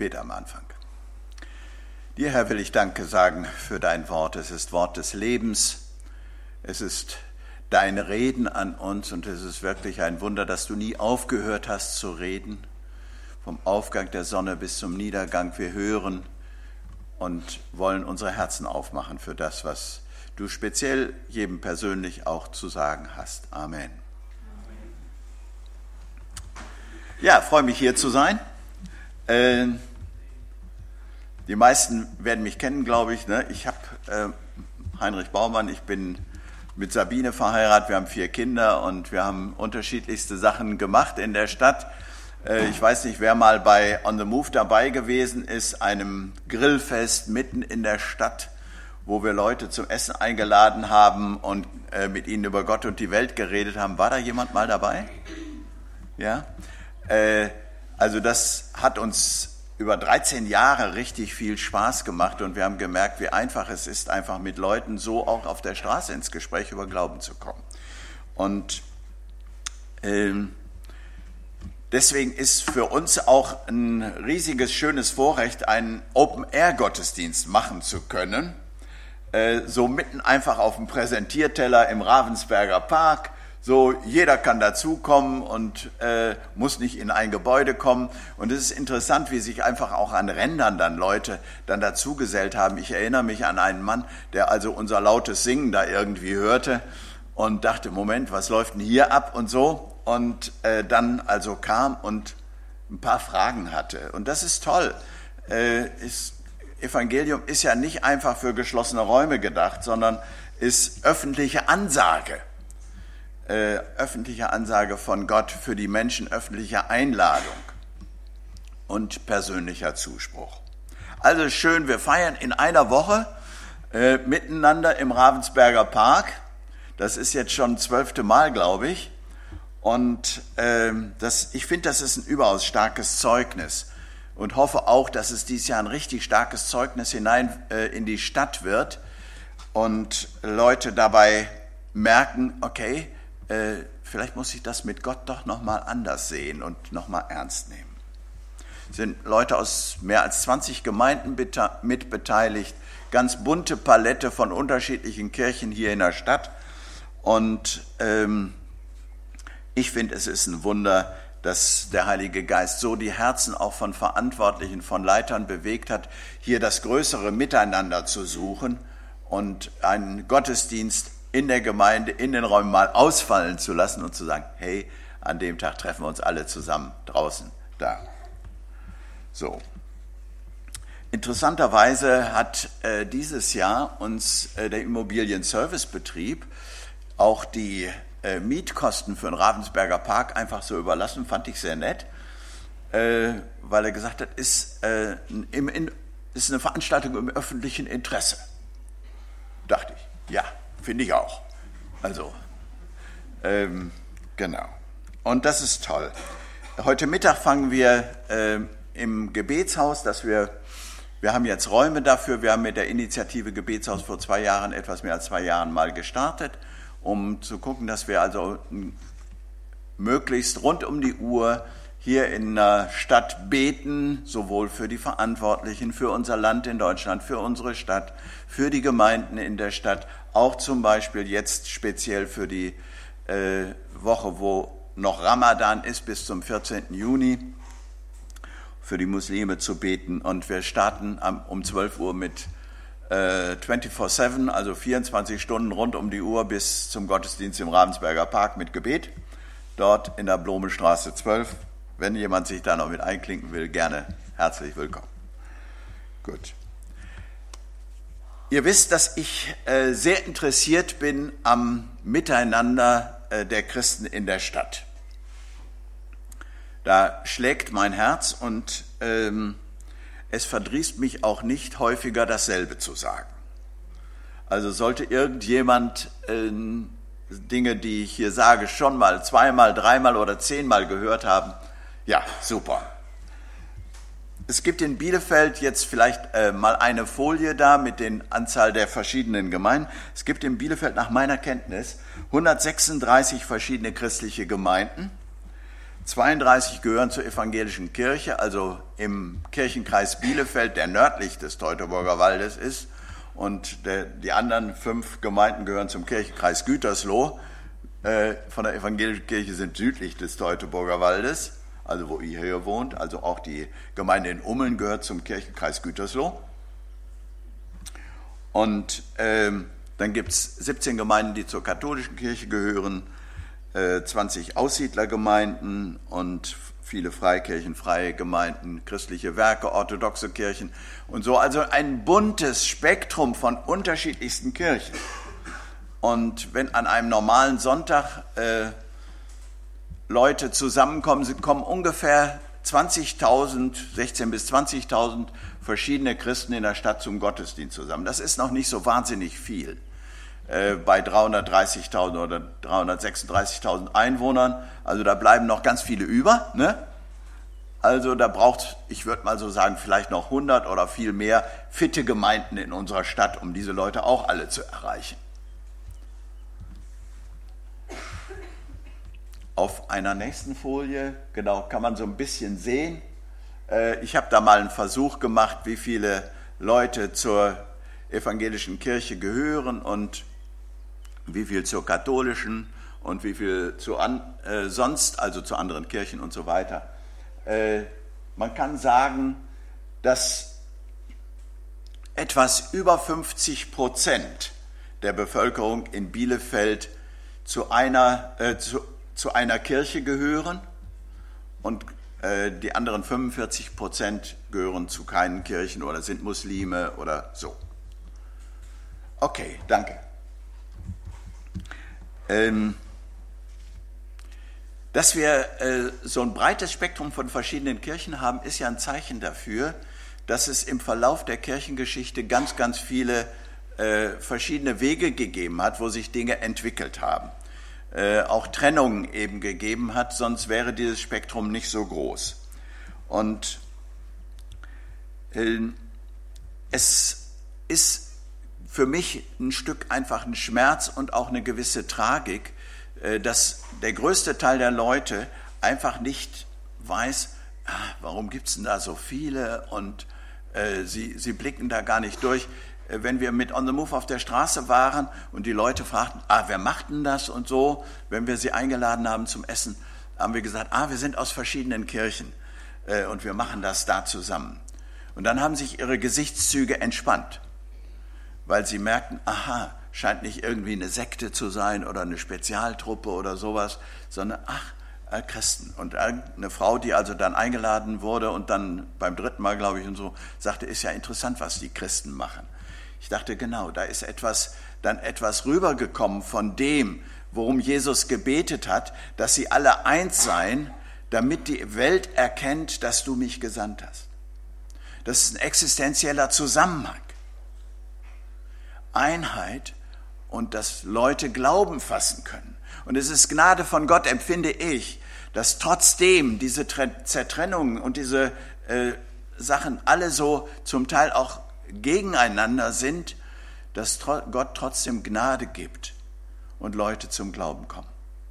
bete am Anfang. Dir, Herr, will ich Danke sagen für dein Wort. Es ist Wort des Lebens. Es ist dein Reden an uns und es ist wirklich ein Wunder, dass du nie aufgehört hast zu reden. Vom Aufgang der Sonne bis zum Niedergang. Wir hören und wollen unsere Herzen aufmachen für das, was du speziell jedem persönlich auch zu sagen hast. Amen. Ja, freue mich hier zu sein. Die meisten werden mich kennen, glaube ich. Ne? Ich habe Heinrich Baumann, ich bin mit Sabine verheiratet, wir haben 4 Kinder und wir haben unterschiedlichste Sachen gemacht in der Stadt. Ich weiß nicht, wer mal bei On the Move dabei gewesen ist, einem Grillfest mitten in der Stadt, wo wir Leute zum Essen eingeladen haben und mit ihnen über Gott und die Welt geredet haben. War da jemand mal dabei? Ja? Also das hat uns über 13 Jahre richtig viel Spaß gemacht und wir haben gemerkt, wie einfach es ist, einfach mit Leuten so auch auf der Straße ins Gespräch über Glauben zu kommen. Und deswegen ist für uns auch ein riesiges, schönes Vorrecht, einen Open-Air-Gottesdienst machen zu können. So mitten einfach auf dem Präsentierteller im Ravensberger Park. So, jeder kann dazukommen und muss nicht in ein Gebäude kommen. Und es ist interessant, wie sich einfach auch an Rändern dann Leute dann dazugesellt haben. Ich erinnere mich an einen Mann, der also unser lautes Singen da irgendwie hörte und dachte, Moment, was läuft denn hier ab und so? Und dann also kam und ein paar Fragen hatte. Und das ist toll. Evangelium ist ja nicht einfach für geschlossene Räume gedacht, sondern ist öffentliche Ansage. Öffentliche Ansage von Gott für die Menschen, öffentliche Einladung und persönlicher Zuspruch. Also schön, wir feiern in einer Woche miteinander im Ravensberger Park. Das ist jetzt schon 12. Mal, glaube ich. Und ich finde, das ist ein überaus starkes Zeugnis und hoffe auch, dass es dieses Jahr ein richtig starkes Zeugnis hinein in die Stadt wird und Leute dabei merken, okay, vielleicht muss ich das mit Gott doch nochmal anders sehen und nochmal ernst nehmen. Es sind Leute aus mehr als 20 Gemeinden mit beteiligt, ganz bunte Palette von unterschiedlichen Kirchen hier in der Stadt. Und ich finde, es ist ein Wunder, dass der Heilige Geist so die Herzen auch von Verantwortlichen, von Leitern bewegt hat, hier das größere Miteinander zu suchen und einen Gottesdienst in der Gemeinde, in den Räumen mal ausfallen zu lassen und zu sagen, hey, an dem Tag treffen wir uns alle zusammen draußen da. So. Interessanterweise hat dieses Jahr uns der Immobilienservicebetrieb auch die Mietkosten für den Ravensberger Park einfach so überlassen, fand ich sehr nett, weil er gesagt hat, ist eine Veranstaltung im öffentlichen Interesse. Dachte ich, ja. Finde ich auch. Also, genau. Und das ist toll. Heute Mittag fangen wir im Gebetshaus, wir haben jetzt Räume dafür. Wir haben mit der Initiative Gebetshaus vor 2 Jahren, etwas mehr als 2 Jahren mal gestartet, um zu gucken, dass wir also möglichst rund um die Uhr hier in der Stadt beten, sowohl für die Verantwortlichen, für unser Land in Deutschland, für unsere Stadt, für die Gemeinden in der Stadt, auch zum Beispiel jetzt speziell für die Woche, wo noch Ramadan ist, bis zum 14. Juni, für die Muslime zu beten. Und wir starten um 12 Uhr mit 24/7, also 24 Stunden rund um die Uhr bis zum Gottesdienst im Ravensberger Park mit Gebet, dort in der Blumenstraße 12. Wenn jemand sich da noch mit einklinken will, gerne herzlich willkommen. Gut. Ihr wisst, dass ich sehr interessiert bin am Miteinander der Christen in der Stadt. Da schlägt mein Herz und es verdrießt mich auch nicht, häufiger dasselbe zu sagen. Also sollte irgendjemand Dinge, die ich hier sage, schon mal 2-mal, 3-mal oder 10-mal gehört haben, ja, super. Es gibt in Bielefeld jetzt vielleicht mal eine Folie da mit den Anzahl der verschiedenen Gemeinden. Es gibt in Bielefeld nach meiner Kenntnis 136 verschiedene christliche Gemeinden. 32 gehören zur evangelischen Kirche, also im Kirchenkreis Bielefeld, der nördlich des Teutoburger Waldes ist. Und die anderen 5 Gemeinden gehören zum Kirchenkreis Gütersloh. Von der evangelischen Kirche sind südlich des Teutoburger Waldes, also wo ihr hier wohnt. Also auch die Gemeinde in Ummeln gehört zum Kirchenkreis Gütersloh. Und dann gibt es 17 Gemeinden, die zur katholischen Kirche gehören, 20 Aussiedlergemeinden und viele Freikirchen, freie Gemeinden, christliche Werke, orthodoxe Kirchen und so. Also ein buntes Spektrum von unterschiedlichsten Kirchen. Und wenn an einem normalen Sonntag Leute zusammenkommen, kommen ungefähr 20.000, 16.000 bis 20.000 verschiedene Christen in der Stadt zum Gottesdienst zusammen. Das ist noch nicht so wahnsinnig viel. Bei 330.000 oder 336.000 Einwohnern, also da bleiben noch ganz viele über, ne? Also da braucht, ich würde mal so sagen, vielleicht noch 100 oder viel mehr fitte Gemeinden in unserer Stadt, um diese Leute auch alle zu erreichen. Auf einer nächsten Folie, genau, kann man so ein bisschen sehen. Ich habe da mal einen Versuch gemacht, wie viele Leute zur evangelischen Kirche gehören und wie viel zur katholischen und wie viel sonst, also zu anderen Kirchen und so weiter. Man kann sagen, dass etwas über 50% der Bevölkerung in Bielefeld zu einer Kirche gehören und die anderen 45% gehören zu keinen Kirchen oder sind Muslime oder so. Okay, danke. Dass wir so ein breites Spektrum von verschiedenen Kirchen haben, ist ja ein Zeichen dafür, dass es im Verlauf der Kirchengeschichte ganz, ganz viele verschiedene Wege gegeben hat, wo sich Dinge entwickelt haben. Auch Trennungen eben gegeben hat, sonst wäre dieses Spektrum nicht so groß. Und es ist für mich ein Stück einfach ein Schmerz und auch eine gewisse Tragik, dass der größte Teil der Leute einfach nicht weiß, warum gibt es denn da so viele und sie blicken da gar nicht durch. Wenn wir mit On the Move auf der Straße waren und die Leute fragten, wer macht denn das und so, wenn wir sie eingeladen haben zum Essen, haben wir gesagt, wir sind aus verschiedenen Kirchen und wir machen das da zusammen. Und dann haben sich ihre Gesichtszüge entspannt, weil sie merkten, scheint nicht irgendwie eine Sekte zu sein oder eine Spezialtruppe oder sowas, sondern Christen. Und eine Frau, die also dann eingeladen wurde und dann beim 3. Mal, glaube ich, und so, sagte, ist ja interessant, was die Christen machen. Ich dachte, genau, da ist etwas rübergekommen von dem, worum Jesus gebetet hat, dass sie alle eins seien, damit die Welt erkennt, dass du mich gesandt hast. Das ist ein existenzieller Zusammenhang. Einheit und dass Leute Glauben fassen können. Und es ist Gnade von Gott, empfinde ich, dass trotzdem diese Zertrennungen und diese Sachen alle so zum Teil auch gegeneinander sind, dass Gott trotzdem Gnade gibt und Leute zum Glauben kommen.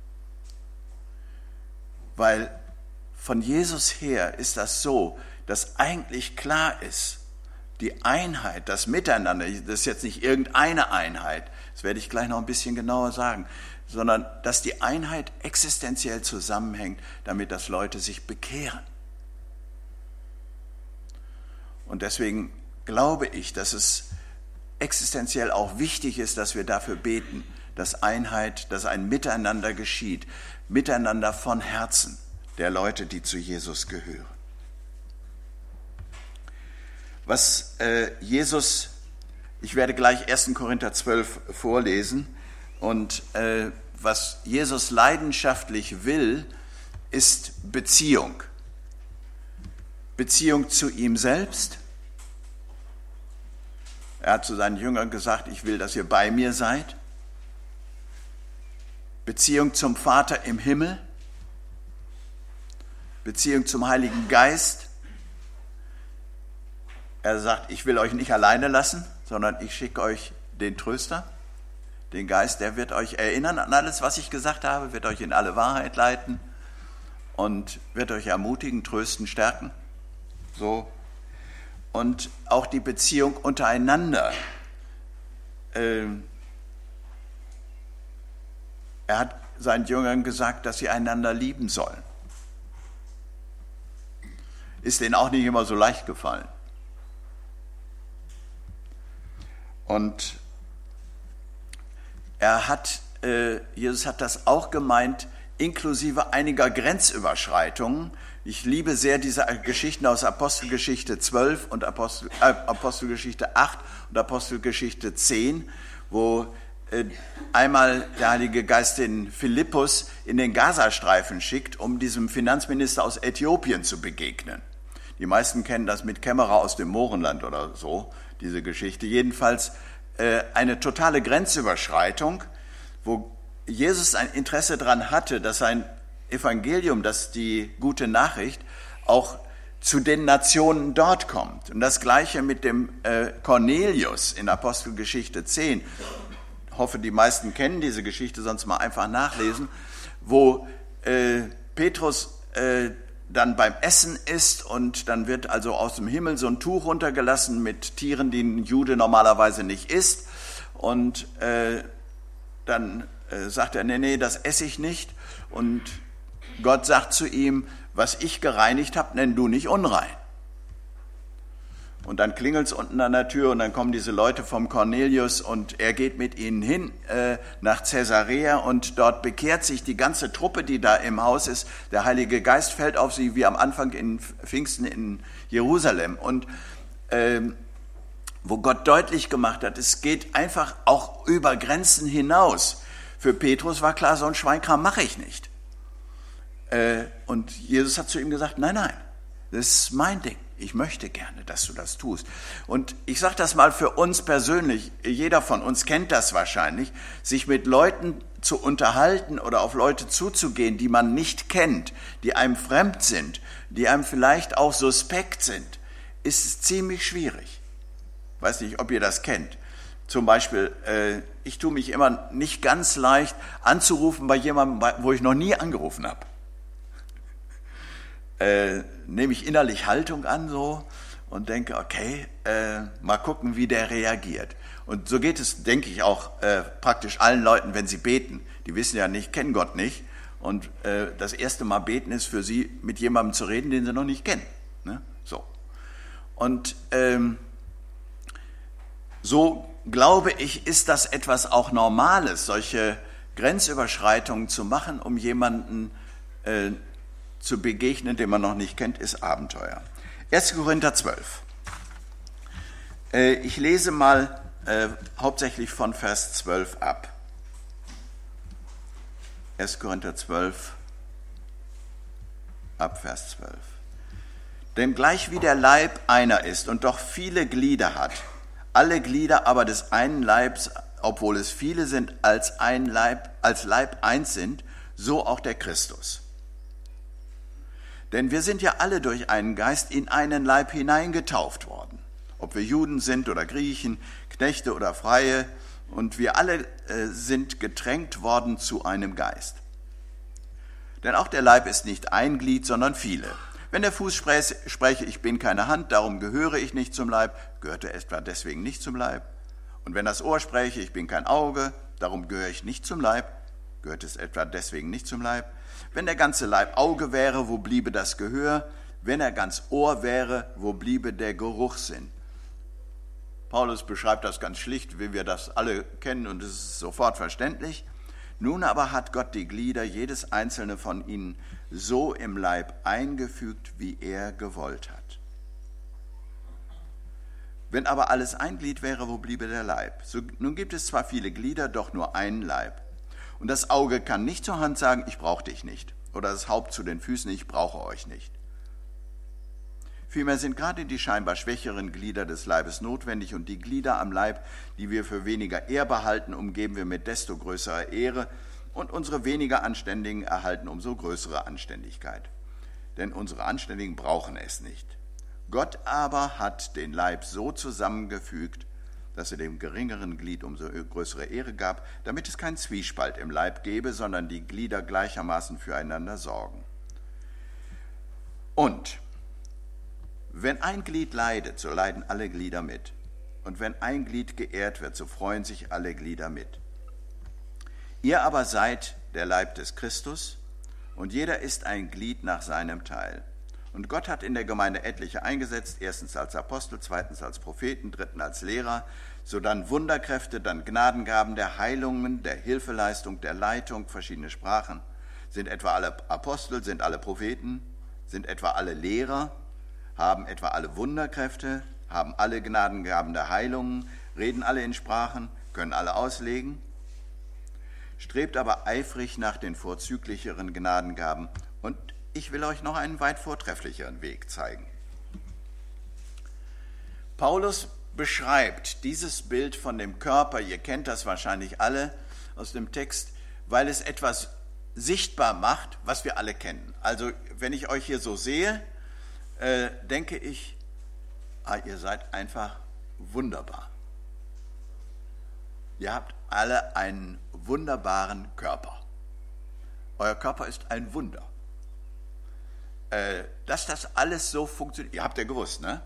Weil von Jesus her ist das so, dass eigentlich klar ist, die Einheit, das Miteinander, das ist jetzt nicht irgendeine Einheit, das werde ich gleich noch ein bisschen genauer sagen, sondern dass die Einheit existenziell zusammenhängt, damit dass Leute sich bekehren. Und deswegen glaube ich, dass es existenziell auch wichtig ist, dass wir dafür beten, dass Einheit, dass ein Miteinander geschieht, Miteinander von Herzen der Leute, die zu Jesus gehören. Was Jesus, ich werde gleich 1. Korinther 12 vorlesen, und was Jesus leidenschaftlich will, ist Beziehung. Beziehung zu ihm selbst. Er hat zu seinen Jüngern gesagt, ich will, dass ihr bei mir seid. Beziehung zum Vater im Himmel. Beziehung zum Heiligen Geist. Er sagt, ich will euch nicht alleine lassen, sondern ich schicke euch den Tröster, den Geist, der wird euch erinnern an alles, was ich gesagt habe, wird euch in alle Wahrheit leiten. und wird euch ermutigen, trösten, stärken. So. Und auch die Beziehung untereinander. Er hat seinen Jüngern gesagt, dass sie einander lieben sollen. Ist denen auch nicht immer so leicht gefallen. Und Jesus hat das auch gemeint, inklusive einiger Grenzüberschreitungen. Ich liebe sehr diese Geschichten aus Apostelgeschichte 12 und Apostelgeschichte 8 und Apostelgeschichte 10, wo einmal der Heilige Geist den Philippus in den Gazastreifen schickt, um diesem Finanzminister aus Äthiopien zu begegnen. Die meisten kennen das mit Kämmerer aus dem Mohrenland oder so, diese Geschichte. Jedenfalls eine totale Grenzüberschreitung, wo Jesus ein Interesse daran hatte, dass sein Evangelium, dass die gute Nachricht auch zu den Nationen dort kommt. Und das Gleiche mit dem Cornelius in Apostelgeschichte 10. Ich hoffe, die meisten kennen diese Geschichte, sonst mal einfach nachlesen, wo Petrus dann beim Essen ist und dann wird also aus dem Himmel so ein Tuch runtergelassen mit Tieren, die ein Jude normalerweise nicht isst. Und dann sagt er, nee, das esse ich nicht. Und Gott sagt zu ihm, was ich gereinigt habe, nenn du nicht unrein. Und dann klingelt es unten an der Tür und dann kommen diese Leute vom Cornelius und er geht mit ihnen hin nach Caesarea und dort bekehrt sich die ganze Truppe, die da im Haus ist. Der Heilige Geist fällt auf sie wie am Anfang in Pfingsten in Jerusalem. Und wo Gott deutlich gemacht hat, es geht einfach auch über Grenzen hinaus. Für Petrus war klar, so ein Schweinkram mache ich nicht. Und Jesus hat zu ihm gesagt, nein, das ist mein Ding. Ich möchte gerne, dass du das tust. Und ich sage das mal für uns persönlich, jeder von uns kennt das wahrscheinlich, sich mit Leuten zu unterhalten oder auf Leute zuzugehen, die man nicht kennt, die einem fremd sind, die einem vielleicht auch suspekt sind, ist ziemlich schwierig. Ich weiß nicht, ob ihr das kennt. Zum Beispiel, ich tue mich immer nicht ganz leicht anzurufen bei jemandem, wo ich noch nie angerufen habe. Nehme ich innerlich Haltung an so und denke, okay, mal gucken, wie der reagiert. Und so geht es, denke ich, auch praktisch allen Leuten, wenn sie beten. Die wissen ja nicht, kennen Gott nicht. Und das erste Mal beten ist für sie, mit jemandem zu reden, den sie noch nicht kennen. Ne? So. Und so glaube ich, ist das etwas auch Normales, solche Grenzüberschreitungen zu machen, um jemanden zu begegnen, den man noch nicht kennt, ist Abenteuer. 1. Korinther 12. Ich lese mal hauptsächlich von Vers 12 ab. 1. Korinther 12, ab Vers 12. Denn gleich wie der Leib einer ist und doch viele Glieder hat, alle Glieder aber des einen Leibs, obwohl es viele sind, als Leib eins sind, so auch der Christus. Denn wir sind ja alle durch einen Geist in einen Leib hineingetauft worden. Ob wir Juden sind oder Griechen, Knechte oder Freie. Und wir alle sind getränkt worden zu einem Geist. Denn auch der Leib ist nicht ein Glied, sondern viele. Wenn der Fuß spräche, ich bin keine Hand, darum gehöre ich nicht zum Leib, gehört er etwa deswegen nicht zum Leib? Und wenn das Ohr spräche, ich bin kein Auge, darum gehöre ich nicht zum Leib, gehört es etwa deswegen nicht zum Leib? Wenn der ganze Leib Auge wäre, wo bliebe das Gehör? Wenn er ganz Ohr wäre, wo bliebe der Geruchssinn? Paulus beschreibt das ganz schlicht, wie wir das alle kennen und es ist sofort verständlich. Nun aber hat Gott die Glieder, jedes einzelne von ihnen, so im Leib eingefügt, wie er gewollt hat. Wenn aber alles ein Glied wäre, wo bliebe der Leib? So, nun gibt es zwar viele Glieder, doch nur einen Leib. Und das Auge kann nicht zur Hand sagen, ich brauche dich nicht. Oder das Haupt zu den Füßen, ich brauche euch nicht. Vielmehr sind gerade die scheinbar schwächeren Glieder des Leibes notwendig und die Glieder am Leib, die wir für weniger ehrbar halten, umgeben wir mit desto größerer Ehre und unsere weniger Anständigen erhalten umso größere Anständigkeit. Denn unsere Anständigen brauchen es nicht. Gott aber hat den Leib so zusammengefügt, dass er dem geringeren Glied umso größere Ehre gab, damit es keinen Zwiespalt im Leib gebe, sondern die Glieder gleichermaßen füreinander sorgen. Und wenn ein Glied leidet, so leiden alle Glieder mit. Und wenn ein Glied geehrt wird, so freuen sich alle Glieder mit. Ihr aber seid der Leib des Christus, und jeder ist ein Glied nach seinem Teil. Und Gott hat in der Gemeinde etliche eingesetzt, erstens als Apostel, zweitens als Propheten, drittens als Lehrer, sodann Wunderkräfte, dann Gnadengaben der Heilungen, der Hilfeleistung, der Leitung, verschiedene Sprachen. Sind etwa alle Apostel, sind alle Propheten, sind etwa alle Lehrer, haben etwa alle Wunderkräfte, haben alle Gnadengaben der Heilungen, reden alle in Sprachen, können alle auslegen. Strebt aber eifrig nach den vorzüglicheren Gnadengaben, und ich will euch noch einen weit vortrefflicheren Weg zeigen. Paulus beschreibt dieses Bild von dem Körper, ihr kennt das wahrscheinlich alle aus dem Text, weil es etwas sichtbar macht, was wir alle kennen. Also wenn ich euch hier so sehe, denke ich, ihr seid einfach wunderbar. Ihr habt alle einen wunderbaren Körper. Euer Körper ist ein Wunder. Dass das alles so funktioniert, ihr habt ja gewusst, ne?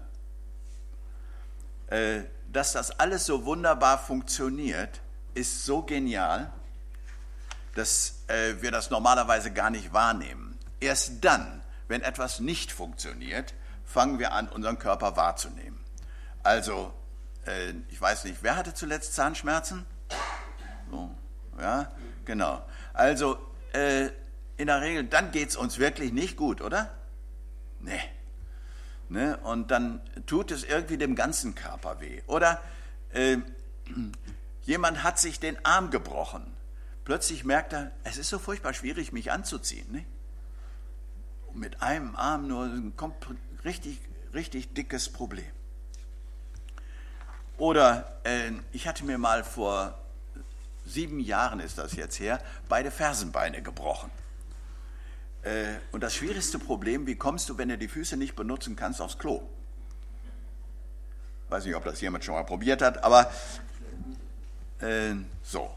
Dass das alles so wunderbar funktioniert, ist so genial, dass wir das normalerweise gar nicht wahrnehmen. Erst dann, wenn etwas nicht funktioniert, fangen wir an, unseren Körper wahrzunehmen. Also, ich weiß nicht, wer hatte zuletzt Zahnschmerzen? So, ja, genau. Also, in der Regel, dann geht es uns wirklich nicht gut, oder? Nee. Ne? Und dann tut es irgendwie dem ganzen Körper weh. Oder jemand hat sich den Arm gebrochen. Plötzlich merkt er, es ist so furchtbar schwierig, mich anzuziehen. Ne? Und mit einem Arm nur kommt richtig, richtig dickes Problem. Oder ich hatte mir mal vor 7 Jahren, ist das jetzt her, beide Fersenbeine gebrochen. Und das schwierigste Problem, wie kommst du, wenn du die Füße nicht benutzen kannst, aufs Klo? Weiß nicht, ob das jemand schon mal probiert hat, aber so.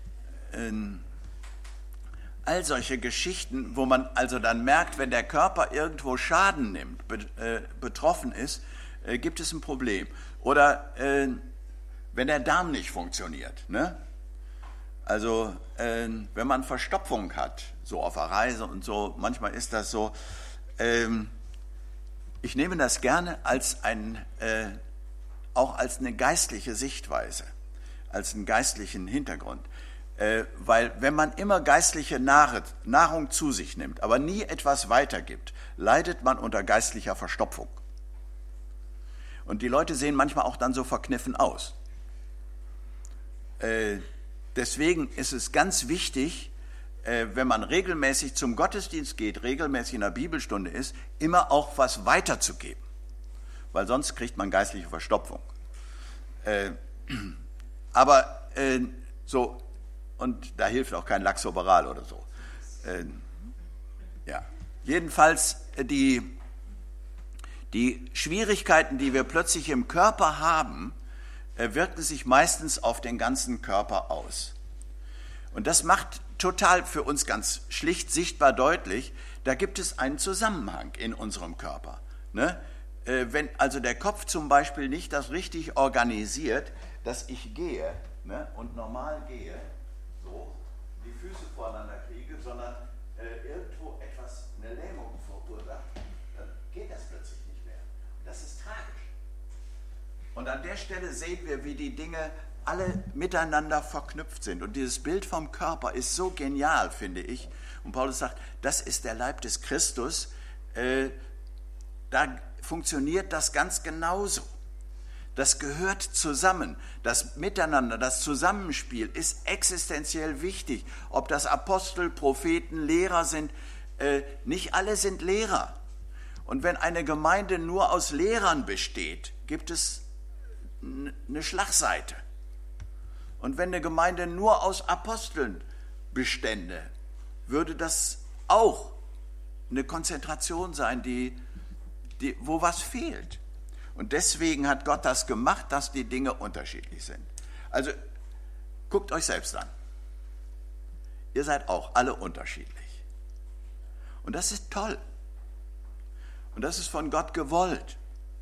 All solche Geschichten, wo man also dann merkt, wenn der Körper irgendwo Schaden nimmt, betroffen ist, gibt es ein Problem. Oder wenn der Darm nicht funktioniert, ne? Also wenn man Verstopfung hat, so auf der Reise und so, manchmal ist das so. Ich nehme das gerne als auch als eine geistliche Sichtweise, als einen geistlichen Hintergrund. Weil wenn man immer geistliche Nahrung zu sich nimmt, aber nie etwas weitergibt, leidet man unter geistlicher Verstopfung. Und die Leute sehen manchmal auch dann so verkniffen aus. Deswegen ist es ganz wichtig, wenn man regelmäßig zum Gottesdienst geht, regelmäßig in der Bibelstunde ist, immer auch was weiterzugeben. Weil sonst kriegt man geistliche Verstopfung. Aber so, und da hilft auch kein Laxoberal oder so. Ja. Jedenfalls die Schwierigkeiten, die wir plötzlich im Körper haben, wirken sich meistens auf den ganzen Körper aus. Und das macht total für uns ganz schlicht sichtbar deutlich, da gibt es einen Zusammenhang in unserem Körper. Ne? Wenn also der Kopf zum Beispiel nicht das richtig organisiert, dass ich gehe, ne, und normal gehe, so die Füße voreinander kriege, sondern irgendwo etwas, eine Lähmung verursacht, dann geht das plötzlich nicht mehr. Und das ist tragisch. Und an der Stelle sehen wir, wie die Dinge alle miteinander verknüpft sind. Und dieses Bild vom Körper ist so genial, finde ich. Und Paulus sagt, das ist der Leib des Christus. Da funktioniert das ganz genauso. Das gehört zusammen. Das Miteinander, das Zusammenspiel ist existenziell wichtig. Ob das Apostel, Propheten, Lehrer sind, nicht alle sind Lehrer. Und wenn eine Gemeinde nur aus Lehrern besteht, gibt es eine Schlagseite. Und wenn eine Gemeinde nur aus Aposteln bestände, würde das auch eine Konzentration sein, wo was fehlt. Und deswegen hat Gott das gemacht, dass die Dinge unterschiedlich sind. Also guckt euch selbst an. Ihr seid auch alle unterschiedlich. Und das ist toll. Und das ist von Gott gewollt.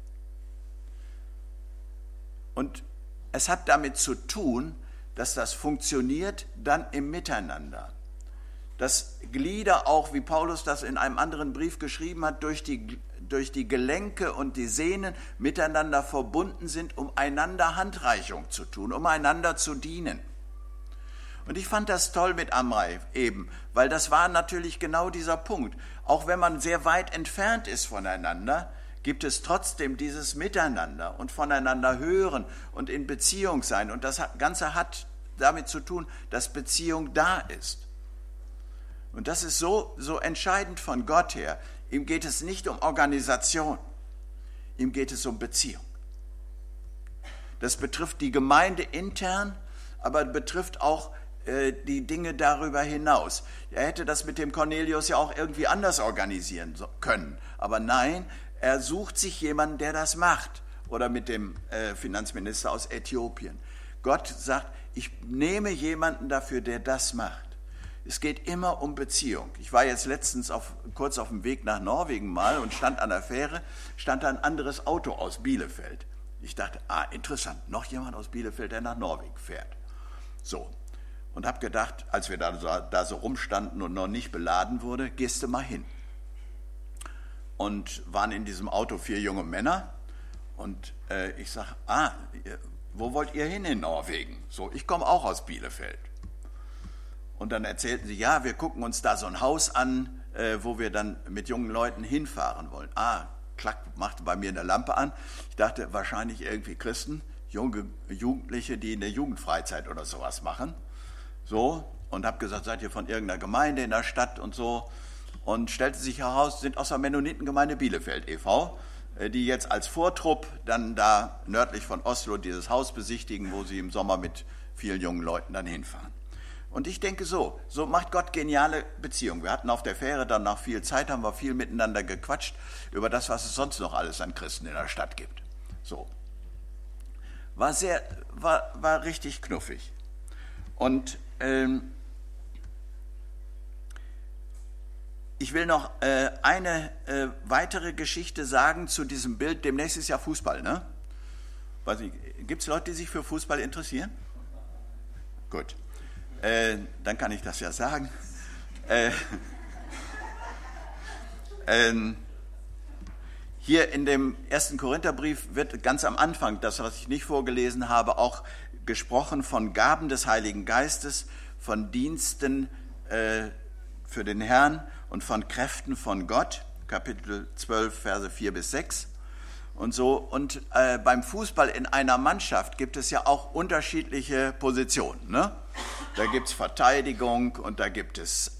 Und es hat damit zu tun, dass das funktioniert dann im Miteinander. Dass Glieder auch, wie Paulus das in einem anderen Brief geschrieben hat, durch die Gelenke und die Sehnen miteinander verbunden sind, um einander Handreichung zu tun, um einander zu dienen. Und ich fand das toll mit Amrei eben, weil das war natürlich genau dieser Punkt. Auch wenn man sehr weit entfernt ist voneinander, gibt es trotzdem dieses Miteinander und voneinander hören und in Beziehung sein. Und das Ganze hat damit zu tun, dass Beziehung da ist. Und das ist so entscheidend von Gott her. Ihm geht es nicht um Organisation, ihm geht es um Beziehung. Das betrifft die Gemeinde intern, aber betrifft auch die Dinge darüber hinaus. Er hätte das mit dem Cornelius ja auch irgendwie anders organisieren können. Aber nein, er sucht sich jemanden, der das macht. Oder mit dem Finanzminister aus Äthiopien. Gott sagt, ich nehme jemanden dafür, der das macht. Es geht immer um Beziehung. Ich war jetzt letztens kurz auf dem Weg nach Norwegen mal und stand an der Fähre, stand da ein anderes Auto aus Bielefeld. Ich dachte, interessant, noch jemand aus Bielefeld, der nach Norwegen fährt. So. Und habe gedacht, als wir da so rumstanden und noch nicht beladen wurde, gehst du mal hin. Und waren in diesem Auto 4 junge Männer. Und ich sage, wo wollt ihr hin in Norwegen? So, ich komme auch aus Bielefeld. Und dann erzählten sie, ja, wir gucken uns da so ein Haus an, wo wir dann mit jungen Leuten hinfahren wollen. Klack, machte bei mir eine Lampe an. Ich dachte, wahrscheinlich irgendwie Christen, junge Jugendliche, die eine Jugendfreizeit oder sowas machen. So, und habe gesagt, seid ihr von irgendeiner Gemeinde in der Stadt und so. Und stellte sich heraus, sind aus der Mennonitengemeinde Bielefeld e.V., die jetzt als Vortrupp dann da nördlich von Oslo dieses Haus besichtigen, wo sie im Sommer mit vielen jungen Leuten dann hinfahren. Und ich denke so macht Gott geniale Beziehungen. Wir hatten auf der Fähre dann nach viel Zeit, haben wir viel miteinander gequatscht über das, was es sonst noch alles an Christen in der Stadt gibt. So. War richtig knuffig. Und ich will noch eine weitere Geschichte sagen zu diesem Bild. Demnächst ist ja Fußball, ne? Gibt es Leute, die sich für Fußball interessieren? Gut. Dann kann ich das ja sagen. Hier in dem 1. Korintherbrief wird ganz am Anfang, das, was ich nicht vorgelesen habe, auch gesprochen von Gaben des Heiligen Geistes, von Diensten für den Herrn und von Kräften von Gott, Kapitel 12, Verse 4 bis 6 und so. Und beim Fußball in einer Mannschaft gibt es ja auch unterschiedliche Positionen, ne? Da gibt es Verteidigung und da gibt es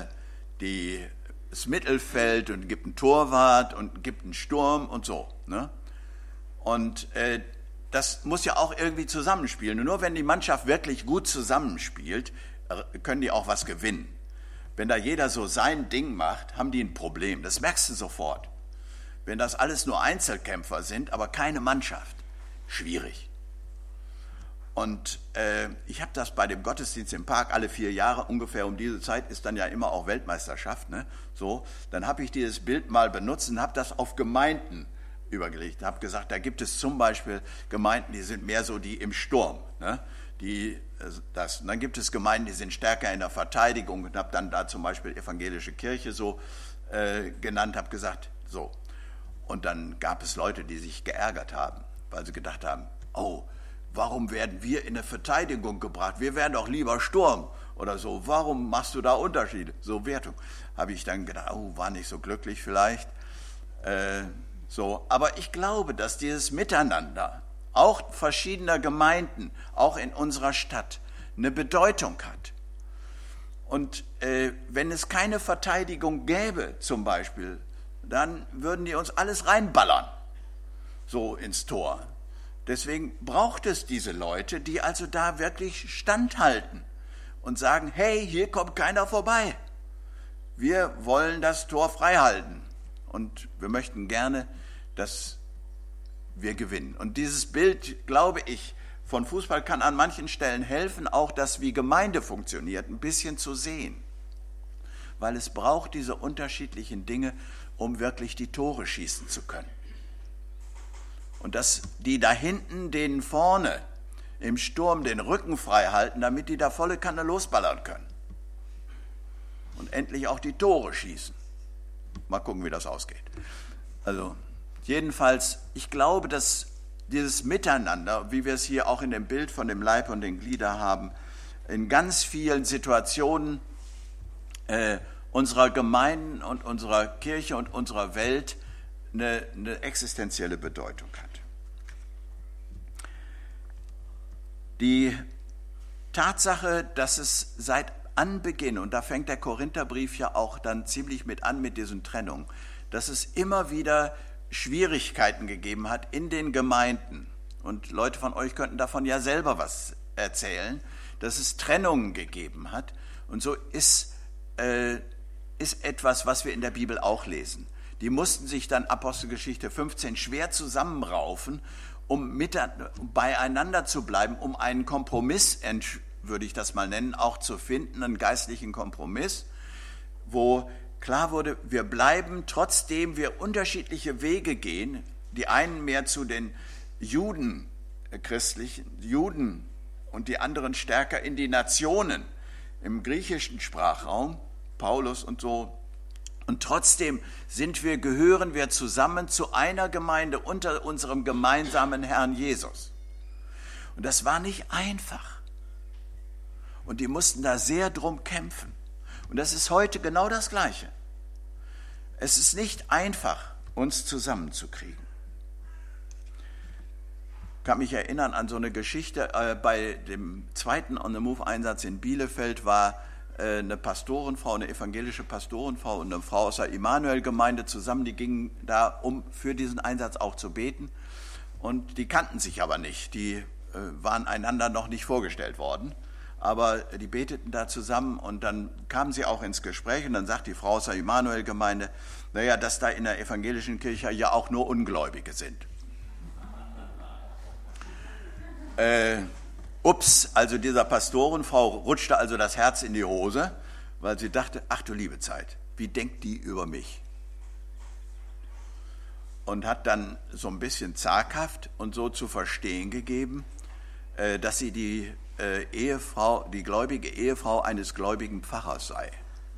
das Mittelfeld und gibt einen Torwart und gibt einen Sturm und so, ne? Und das muss ja auch irgendwie zusammenspielen. Und nur wenn die Mannschaft wirklich gut zusammenspielt, können die auch was gewinnen. Wenn da jeder so sein Ding macht, haben die ein Problem. Das merkst du sofort. Wenn das alles nur Einzelkämpfer sind, aber keine Mannschaft, schwierig. Und ich habe das bei dem Gottesdienst im Park alle 4 Jahre, ungefähr um diese Zeit ist dann ja immer auch Weltmeisterschaft, ne? So, dann habe ich dieses Bild mal benutzt und habe das auf Gemeinden übergelegt. Habe gesagt, da gibt es zum Beispiel Gemeinden, die sind mehr so die im Sturm, ne? Und dann gibt es Gemeinden, die sind stärker in der Verteidigung und habe dann da zum Beispiel evangelische Kirche so genannt, habe gesagt, so. Und dann gab es Leute, die sich geärgert haben, weil sie gedacht haben, warum werden wir in eine Verteidigung gebracht? Wir wären doch lieber Sturm oder so. Warum machst du da Unterschiede? So Wertung. Habe ich dann gedacht, war nicht so glücklich vielleicht. Aber ich glaube, dass dieses Miteinander, auch verschiedener Gemeinden, auch in unserer Stadt, eine Bedeutung hat. Und wenn es keine Verteidigung gäbe, zum Beispiel, dann würden die uns alles reinballern, so ins Tor. Deswegen braucht es diese Leute, die also da wirklich standhalten und sagen, hey, hier kommt keiner vorbei. Wir wollen das Tor frei halten und wir möchten gerne, dass wir gewinnen. Und dieses Bild, glaube ich, von Fußball kann an manchen Stellen helfen, auch das, wie Gemeinde funktioniert, ein bisschen zu sehen. Weil es braucht diese unterschiedlichen Dinge, um wirklich die Tore schießen zu können. Und dass die da hinten denen vorne im Sturm den Rücken frei halten, damit die da volle Kanne losballern können. Und endlich auch die Tore schießen. Mal gucken, wie das ausgeht. Also jedenfalls, ich glaube, dass dieses Miteinander, wie wir es hier auch in dem Bild von dem Leib und den Gliedern haben, in ganz vielen Situationen unserer Gemeinden und unserer Kirche und unserer Welt eine existenzielle Bedeutung hat. Die Tatsache, dass es seit Anbeginn, und da fängt der Korintherbrief ja auch dann ziemlich mit an mit diesen Trennungen, dass es immer wieder Schwierigkeiten gegeben hat in den Gemeinden. Und Leute von euch könnten davon ja selber was erzählen, dass es Trennungen gegeben hat. Und so ist etwas, was wir in der Bibel auch lesen. Die mussten sich dann Apostelgeschichte 15 schwer zusammenraufen, um beieinander zu bleiben, um einen Kompromiss, würde ich das mal nennen, auch zu finden, einen geistlichen Kompromiss, wo klar wurde, wir bleiben, trotzdem wir unterschiedliche Wege gehen, die einen mehr zu den Juden, christlichen Juden und die anderen stärker in die Nationen, im griechischen Sprachraum, Paulus und so. Und trotzdem gehören wir zusammen zu einer Gemeinde unter unserem gemeinsamen Herrn Jesus. Und das war nicht einfach. Und die mussten da sehr drum kämpfen. Und das ist heute genau das Gleiche. Es ist nicht einfach, uns zusammenzukriegen. Ich kann mich erinnern an so eine Geschichte, bei dem zweiten On-the-Move-Einsatz in Bielefeld war eine Pastorenfrau, eine evangelische Pastorenfrau und eine Frau aus der Immanuel-Gemeinde zusammen, die gingen da, um für diesen Einsatz auch zu beten. Und die kannten sich aber nicht, die waren einander noch nicht vorgestellt worden. Aber die beteten da zusammen und dann kamen sie auch ins Gespräch und dann sagt die Frau aus der Immanuel-Gemeinde, naja, dass da in der evangelischen Kirche ja auch nur Ungläubige sind. Also dieser Pastorenfrau rutschte also das Herz in die Hose, weil sie dachte, ach du liebe Zeit, wie denkt die über mich? Und hat dann so ein bisschen zaghaft und so zu verstehen gegeben, dass sie die gläubige Ehefrau eines gläubigen Pfarrers sei.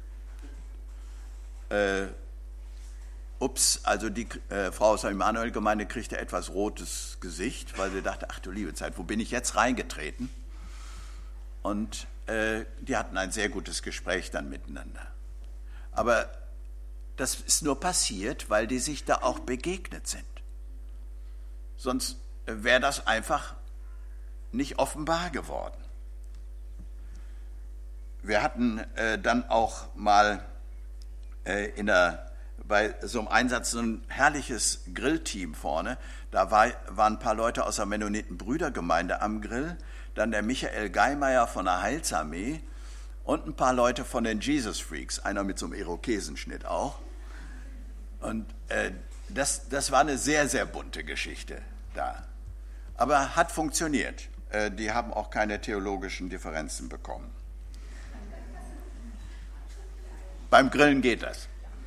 Also die Frau aus der Immanuel-Gemeinde kriegte etwas rotes Gesicht, weil sie dachte, ach du liebe Zeit, wo bin ich jetzt reingetreten? Und die hatten ein sehr gutes Gespräch dann miteinander. Aber das ist nur passiert, weil die sich da auch begegnet sind. Sonst wäre das einfach nicht offenbar geworden. Wir hatten dann auch mal bei so einem Einsatz so ein herrliches Grillteam vorne. Da waren ein paar Leute aus der Mennoniten-Brüdergemeinde am Grill, dann der Michael Geimeier von der Heilsarmee und ein paar Leute von den Jesus Freaks, einer mit so einem Irokesenschnitt auch. Und das war eine sehr, sehr bunte Geschichte da. Aber hat funktioniert. Die haben auch keine theologischen Differenzen bekommen. Beim Grillen geht das.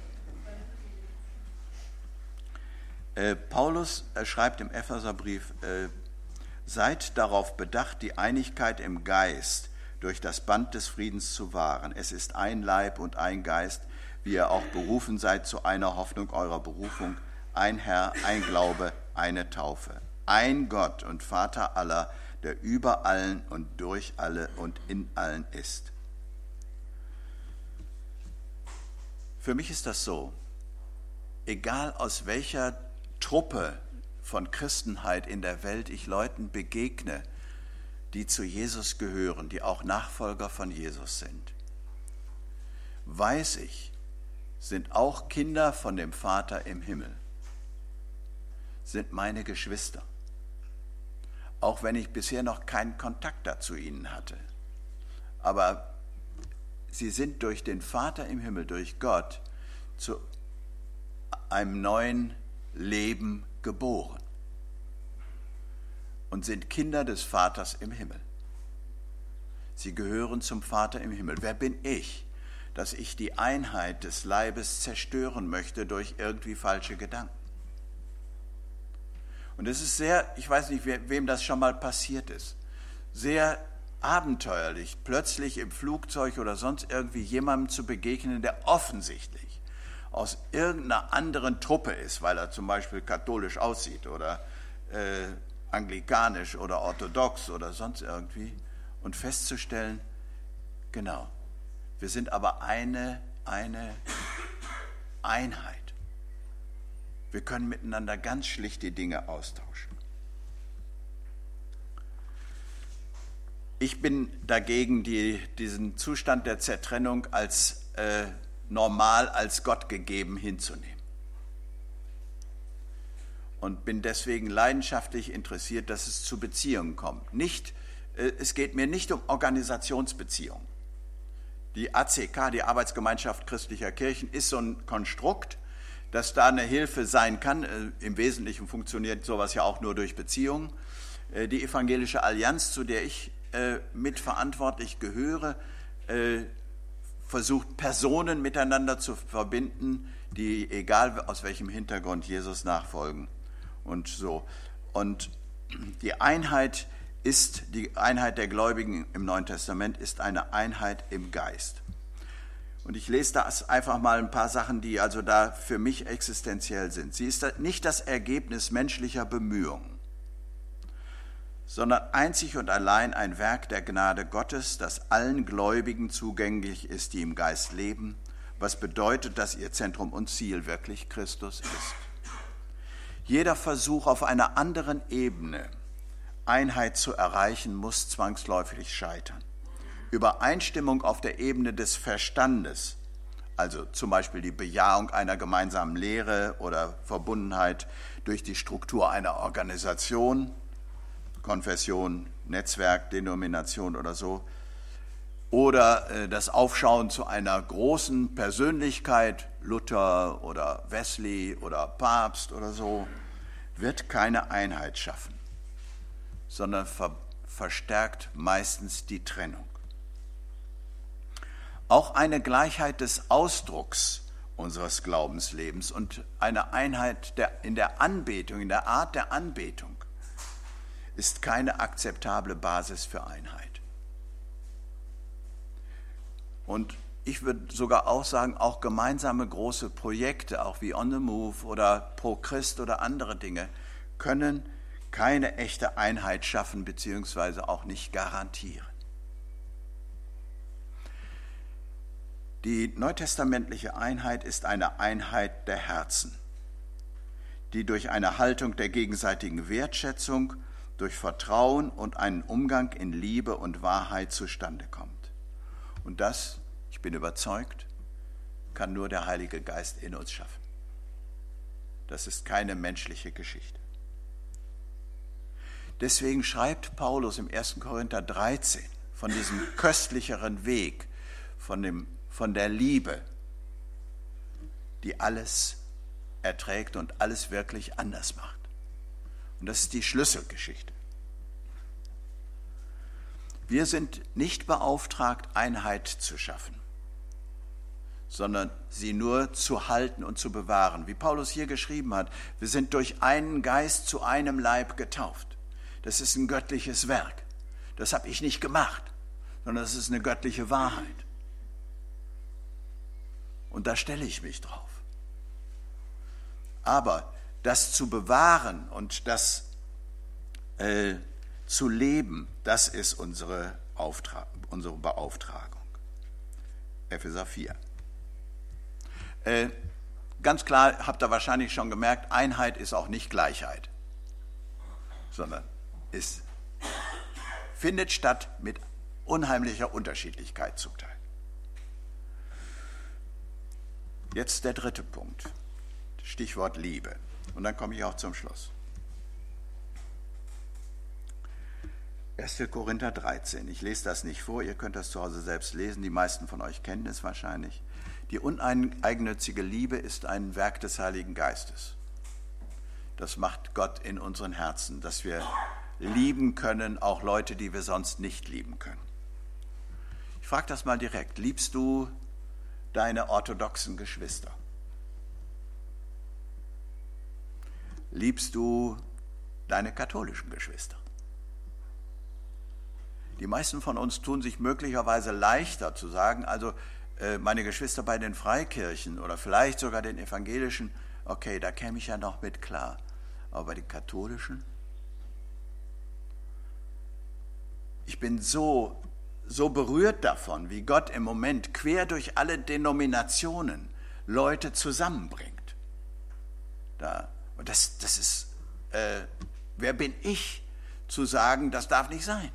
Paulus schreibt im Epheserbrief, seid darauf bedacht, die Einigkeit im Geist durch das Band des Friedens zu wahren. Es ist ein Leib und ein Geist, wie ihr auch berufen seid zu einer Hoffnung eurer Berufung, ein Herr, ein Glaube, eine Taufe, ein Gott und Vater aller, der über allen und durch alle und in allen ist. Für mich ist das so, egal aus welcher Truppe von Christenheit in der Welt ich Leuten begegne, die zu Jesus gehören, die auch Nachfolger von Jesus sind, weiß ich, sind auch Kinder von dem Vater im Himmel, sind meine Geschwister, auch wenn ich bisher noch keinen Kontakt dazu ihnen hatte. Aber sie sind durch den Vater im Himmel, durch Gott, zu einem neuen Leben geboren und sind Kinder des Vaters im Himmel. Sie gehören zum Vater im Himmel. Wer bin ich, dass ich die Einheit des Leibes zerstören möchte durch irgendwie falsche Gedanken. Und es ist sehr, ich weiß nicht, wem das schon mal passiert ist, sehr abenteuerlich, plötzlich im Flugzeug oder sonst irgendwie jemandem zu begegnen, der offensichtlich aus irgendeiner anderen Truppe ist, weil er zum Beispiel katholisch aussieht oder anglikanisch oder orthodox oder sonst irgendwie, und festzustellen, genau, wir sind aber eine Einheit. Wir können miteinander ganz schlicht die Dinge austauschen. Ich bin dagegen, diesen Zustand der Zertrennung als normal, als Gott gegeben hinzunehmen. Und bin deswegen leidenschaftlich interessiert, dass es zu Beziehungen kommt. Es geht mir nicht um Organisationsbeziehungen. Die ACK, die Arbeitsgemeinschaft christlicher Kirchen, ist so ein Konstrukt, dass da eine Hilfe sein kann. Im Wesentlichen funktioniert sowas ja auch nur durch Beziehungen. Die Evangelische Allianz, zu der ich mitverantwortlich gehöre, versucht, Personen miteinander zu verbinden, die, egal aus welchem Hintergrund, Jesus nachfolgen und so. Und die Einheit der Gläubigen im Neuen Testament ist eine Einheit im Geist. Und ich lese da einfach mal ein paar Sachen, die also da für mich existenziell sind. Sie ist nicht das Ergebnis menschlicher Bemühungen, sondern einzig und allein ein Werk der Gnade Gottes, das allen Gläubigen zugänglich ist, die im Geist leben, was bedeutet, dass ihr Zentrum und Ziel wirklich Christus ist. Jeder Versuch auf einer anderen Ebene Einheit zu erreichen, muss zwangsläufig scheitern. Übereinstimmung auf der Ebene des Verstandes, also zum Beispiel die Bejahung einer gemeinsamen Lehre oder Verbundenheit durch die Struktur einer Organisation, Konfession, Netzwerk, Denomination oder so, oder das Aufschauen zu einer großen Persönlichkeit, Luther oder Wesley oder Papst oder so, wird keine Einheit schaffen, sondern verstärkt meistens die Trennung. Auch eine Gleichheit des Ausdrucks unseres Glaubenslebens und eine Einheit in der Anbetung, in der Art der Anbetung, ist keine akzeptable Basis für Einheit. Und ich würde sogar auch sagen, auch gemeinsame große Projekte, auch wie On the Move oder Pro Christ oder andere Dinge, können keine echte Einheit schaffen, beziehungsweise auch nicht garantieren. Die neutestamentliche Einheit ist eine Einheit der Herzen, die durch eine Haltung der gegenseitigen Wertschätzung, durch Vertrauen und einen Umgang in Liebe und Wahrheit zustande kommt. Und das, ich bin überzeugt, kann nur der Heilige Geist in uns schaffen. Das ist keine menschliche Geschichte. Deswegen schreibt Paulus im 1. Korinther 13 von diesem köstlicheren Weg, von der Liebe, die alles erträgt und alles wirklich anders macht. Und das ist die Schlüsselgeschichte. Wir sind nicht beauftragt, Einheit zu schaffen, sondern sie nur zu halten und zu bewahren. Wie Paulus hier geschrieben hat, wir sind durch einen Geist zu einem Leib getauft. Das ist ein göttliches Werk. Das habe ich nicht gemacht, sondern das ist eine göttliche Wahrheit. Und da stelle ich mich drauf. Aber das zu bewahren und das zu leben, das ist unsere Beauftragung. Epheser 4. Ganz klar, habt ihr wahrscheinlich schon gemerkt, Einheit ist auch nicht Gleichheit, sondern findet statt mit unheimlicher Unterschiedlichkeit zum Teil. Jetzt der dritte Punkt, Stichwort Liebe. Und dann komme ich auch zum Schluss. 1. Korinther 13, ich lese das nicht vor, ihr könnt das zu Hause selbst lesen, die meisten von euch kennen es wahrscheinlich. Die uneigennützige Liebe ist ein Werk des Heiligen Geistes. Das macht Gott in unseren Herzen, dass wir lieben können, auch Leute, die wir sonst nicht lieben können. Ich frage das mal direkt, liebst du deine orthodoxen Geschwister? Liebst du deine katholischen Geschwister? Die meisten von uns tun sich möglicherweise leichter zu sagen, also meine Geschwister bei den Freikirchen oder vielleicht sogar den evangelischen, okay, da käme ich ja noch mit klar. Aber bei den katholischen? Ich bin so berührt davon, wie Gott im Moment quer durch alle Denominationen Leute zusammenbringt. Und das ist, wer bin ich zu sagen, das darf nicht sein?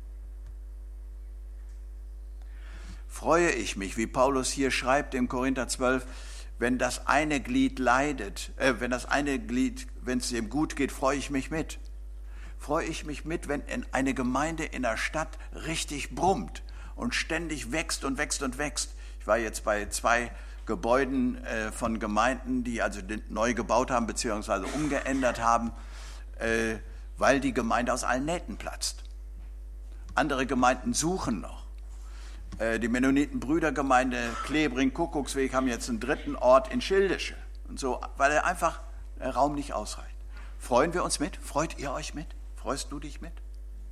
Freue ich mich, wie Paulus hier schreibt im Korinther 12, wenn das eine Glied leidet, wenn es dem gut geht, freue ich mich mit. Freue ich mich mit, wenn eine Gemeinde in der Stadt richtig brummt und ständig wächst und wächst und wächst. Ich war jetzt bei 2 Gebäuden von Gemeinden, die also neu gebaut haben bzw. umgeändert haben, weil die Gemeinde aus allen Nähten platzt. Andere Gemeinden suchen noch. Die Mennoniten-Brüdergemeinde Klebring-Kuckucksweg haben jetzt einen 3. Ort in Schildische. Und so, weil der Raum nicht ausreicht. Freuen wir uns mit? Freut ihr euch mit? Freust du dich mit?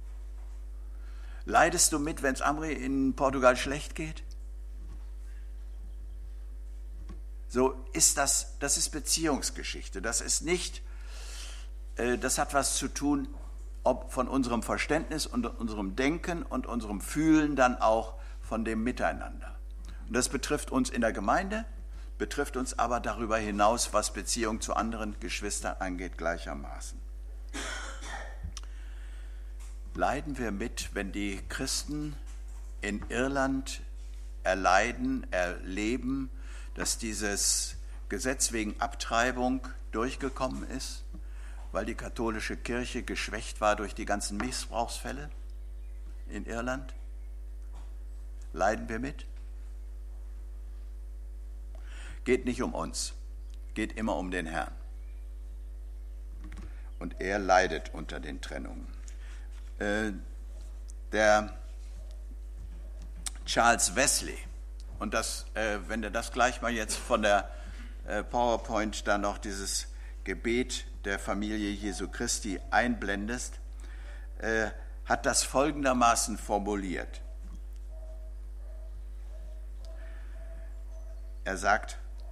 Leidest du mit, wenn es Amri in Portugal schlecht geht? So ist das ist Beziehungsgeschichte. Das ist nicht, das hat was zu tun, ob von unserem Verständnis und unserem Denken und unserem Fühlen dann auch von dem Miteinander. Und das betrifft uns in der Gemeinde, betrifft uns aber darüber hinaus, was Beziehung zu anderen Geschwistern angeht, gleichermaßen. Leiden wir mit, wenn die Christen in Irland erleben, dass dieses Gesetz wegen Abtreibung durchgekommen ist, weil die katholische Kirche geschwächt war durch die ganzen Missbrauchsfälle in Irland? Leiden wir mit? Geht nicht um uns, geht immer um den Herrn. Und er leidet unter den Trennungen. Der Charles Wesley, und das, wenn du das gleich mal jetzt von der PowerPoint dann noch dieses Gebet der Familie Jesu Christi einblendest, hat das folgendermaßen formuliert. Er sagt,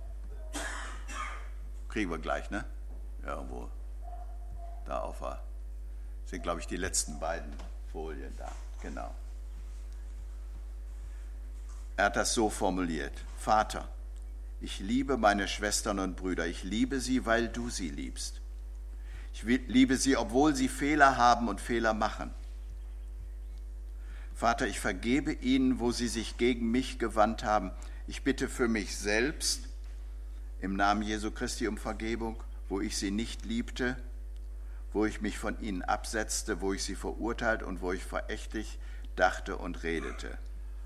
kriegen wir gleich, ne? Irgendwo da sind, glaube ich, die letzten beiden Folien da. Genau. Er hat das so formuliert. Vater, ich liebe meine Schwestern und Brüder. Ich liebe sie, weil du sie liebst. Ich liebe sie, obwohl sie Fehler haben und Fehler machen. Vater, ich vergebe ihnen, wo sie sich gegen mich gewandt haben. Ich bitte für mich selbst im Namen Jesu Christi um Vergebung, wo ich sie nicht liebte, wo ich mich von ihnen absetzte, wo ich sie verurteilt und wo ich verächtlich dachte und redete.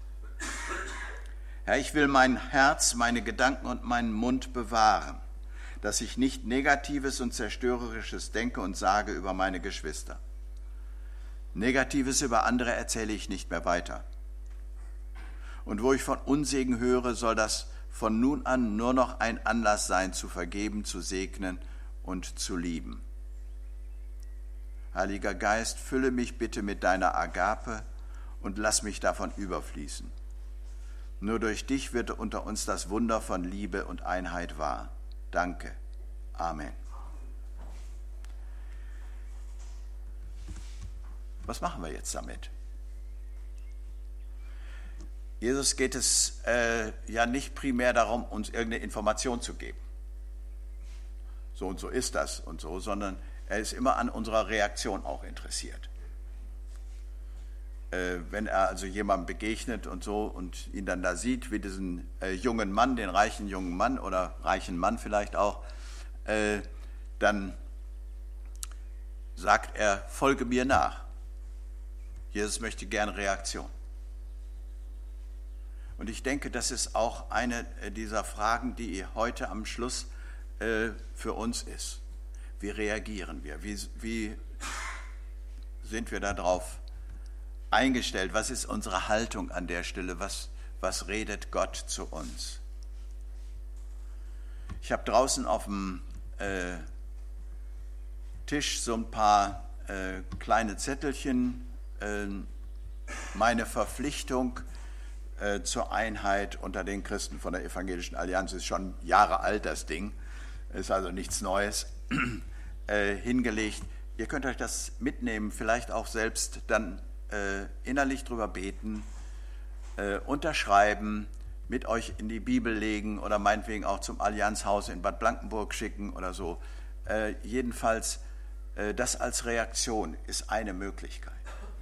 Herr, ich will mein Herz, meine Gedanken und meinen Mund bewahren, dass ich nicht Negatives und Zerstörerisches denke und sage über meine Geschwister. Negatives über andere erzähle ich nicht mehr weiter. Und wo ich von Unsegen höre, soll das von nun an nur noch ein Anlass sein, zu vergeben, zu segnen und zu lieben. Heiliger Geist, fülle mich bitte mit deiner Agape und lass mich davon überfließen. Nur durch dich wird unter uns das Wunder von Liebe und Einheit wahr. Danke. Amen. Was machen wir jetzt damit? Jesus geht es ja nicht primär darum, uns irgendeine Information zu geben. So und so ist das und so, sondern er ist immer an unserer Reaktion auch interessiert. Wenn er also jemandem begegnet und so und ihn dann da sieht, wie diesen jungen Mann, den reichen jungen Mann oder reichen Mann vielleicht auch, dann sagt er, folge mir nach. Jesus möchte gern Reaktion. Und ich denke, das ist auch eine dieser Fragen, die heute am Schluss für uns ist. Wie reagieren wir? Wie sind wir darauf eingestellt? Was ist unsere Haltung an der Stelle? Was redet Gott zu uns? Ich habe draußen auf dem Tisch so ein paar kleine Zettelchen, meine Verpflichtung zur Einheit unter den Christen von der Evangelischen Allianz, ist schon Jahre alt, das Ding, ist also nichts Neues, hingelegt. Ihr könnt euch das mitnehmen, vielleicht auch selbst dann innerlich drüber beten, unterschreiben, mit euch in die Bibel legen oder meinetwegen auch zum Allianzhaus in Bad Blankenburg schicken oder so. Jedenfalls, das als Reaktion ist eine Möglichkeit.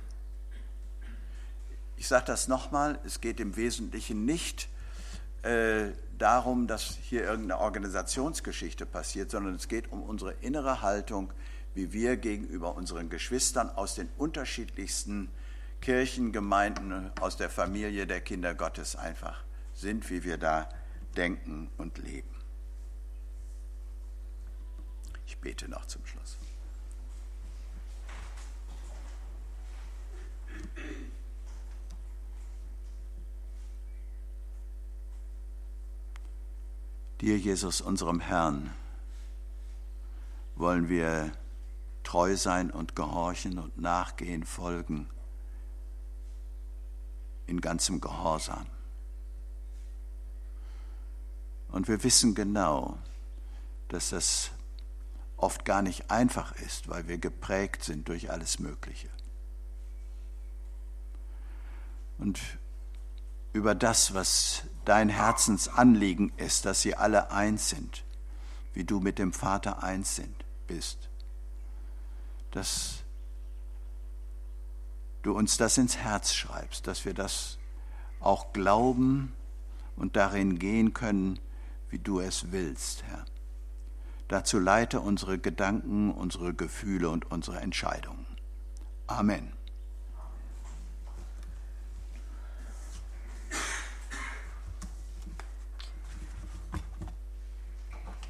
Ich sage das nochmal, es geht im Wesentlichen nicht darum, dass hier irgendeine Organisationsgeschichte passiert, sondern es geht um unsere innere Haltung, wie wir gegenüber unseren Geschwistern aus den unterschiedlichsten Kirchen, Gemeinden, aus der Familie der Kinder Gottes einfach sind, wie wir da denken und leben. Ich bete noch zum Schluss. Dir, Jesus, unserem Herrn, wollen wir treu sein und gehorchen und nachgehen, folgen, in ganzem Gehorsam. Und wir wissen genau, dass das oft gar nicht einfach ist, weil wir geprägt sind durch alles Mögliche. Und über das, was dein Herzensanliegen ist, dass sie alle eins sind, wie du mit dem Vater eins bist, dass du uns das ins Herz schreibst, dass wir das auch glauben und darin gehen können, wie du es willst, Herr. Dazu leite unsere Gedanken, unsere Gefühle und unsere Entscheidungen. Amen.